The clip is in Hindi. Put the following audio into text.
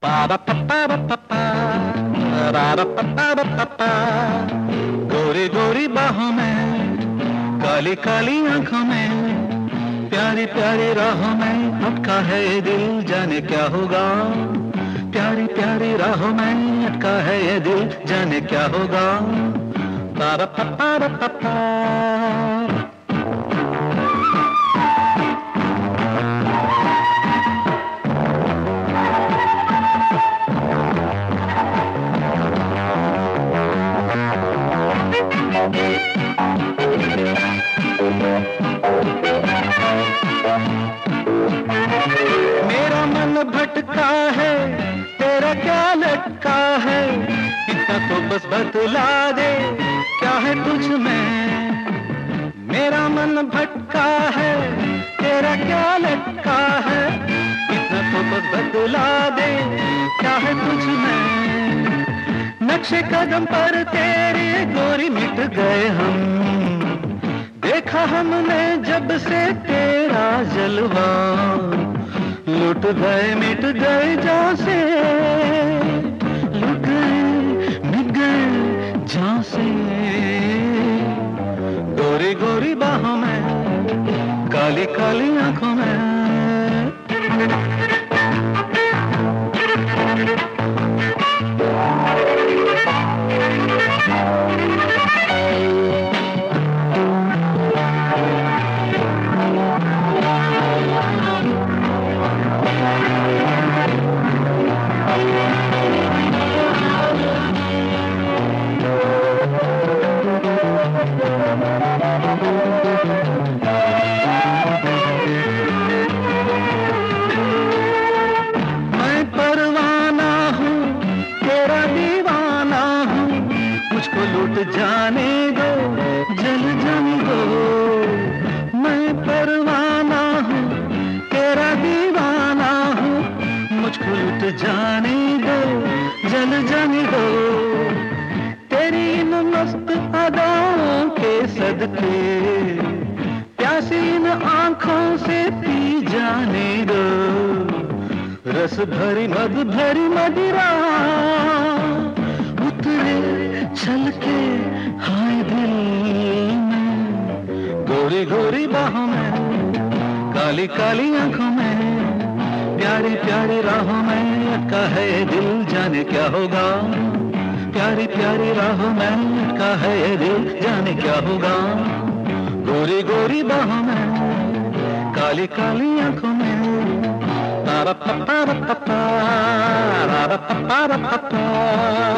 गोरी गोरी बाहों में, काली काली आंखों में, प्यारी प्यारी राहों में अटका है ये दिल, जाने क्या होगा। प्यारी प्यारी राहों में अटका है ये दिल, जाने क्या होगा। पारा पारा पारा। मेरा मन भटका है, तेरा क्या लटका है, इतना तो बस बतला दे क्या है तुझ में। मेरा मन भटका है, तेरा क्या लटका है, इतना तो बस बतला दे क्या है तुझ में। नक्शे कदम पर तेरे गोरी मिट गए हम, देखा हमने जब से तेरा जलवा। लुट गए मिट गए जहाँ से, लुट गए मिट गए जहाँ से। गोरी गोरी बाहों में, काली काली आंखों में। मैं परवाना हूँ, तेरा दीवाना हूँ, मुझको लूट जाने दो, जल जाने दो। मैं परवाना हूँ, तेरा दीवाना हूँ, मुझको लूट जाने दो, जल जाने दो। तेरी इन मस्त अदाओं के सदके, प्यासी इन आंखों से पी जाने दो। रस भरी मद भरी मदिरा, उतरे छलके हाय दिल में। गोरी गोरी बाहों में, काली काली आंखों में, प्यारी प्यारी राहों में अटका है दिल, जाने क्या होगा। प्यारी प्यारी राहों में अटका है ये दिल, जाने क्या होगा। गोरी गोरी बाहों में, काली काली आंखों में। तारा पप्पा पप्पा, तारा पप्पा पप्पा।